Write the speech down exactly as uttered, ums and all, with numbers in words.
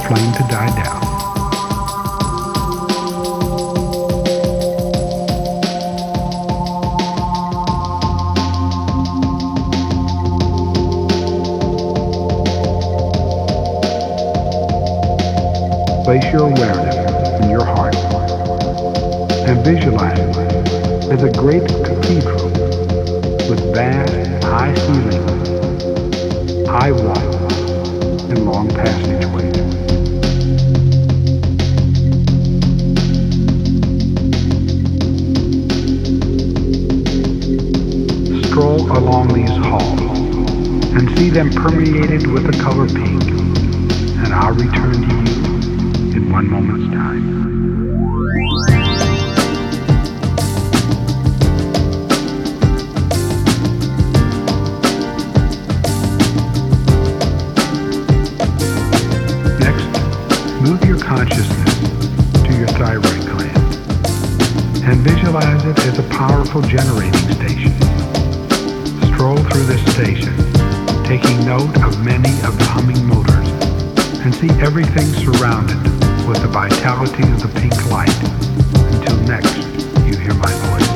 flame to die down. Place your awareness in your heart and visualize it as a great cathedral with vast, high ceilings, high walls, and long passageways. Stroll along these halls and see them permeated with the color pink, and I'll return to you in one moment's time. Next, move your consciousness to your thyroid gland and visualize it as a powerful generating station. Stroll through this station, taking note of many of the humming motors, and see everything surrounded with the vitality of the pink light until next you hear my voice.